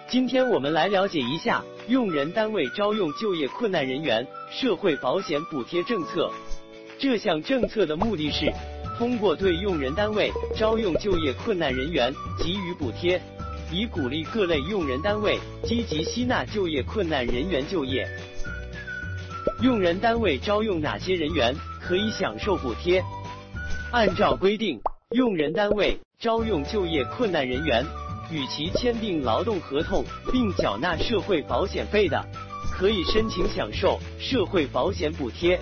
今天我们来了解一下用人单位招用就业困难人员社会保险补贴政策。这项政策的目的是通过对用人单位招用就业困难人员给予补贴，以鼓励各类用人单位积极吸纳就业困难人员就业。用人单位招用哪些人员可以享受补贴？按照规定，用人单位招用就业困难人员，与其签订劳动合同并缴纳社会保险费的，可以申请享受社会保险补贴。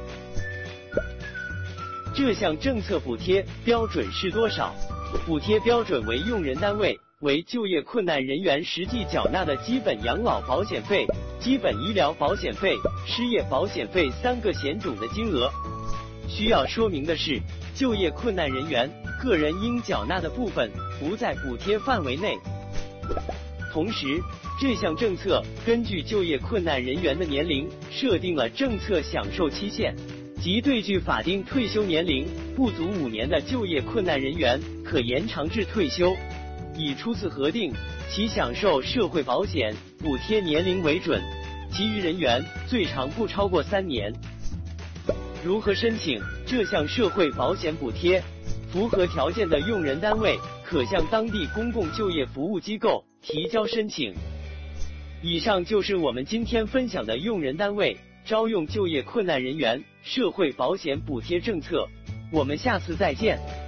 这项政策补贴标准是多少？补贴标准为用人单位为就业困难人员实际缴纳的基本养老保险费、基本医疗保险费、失业保险费3个险种的金额。需要说明的是，就业困难人员个人应缴纳的部分不在补贴范围内。同时，这项政策根据就业困难人员的年龄设定了政策享受期限，即对距法定退休年龄不足5年的就业困难人员可延长至退休，以初次核定其享受社会保险补贴年龄为准，其余人员最长不超过3年。如何申请这项社会保险补贴？符合条件的用人单位可向当地公共就业服务机构提交申请。以上就是我们今天分享的用人单位招用就业困难人员社会保险补贴政策，我们下次再见。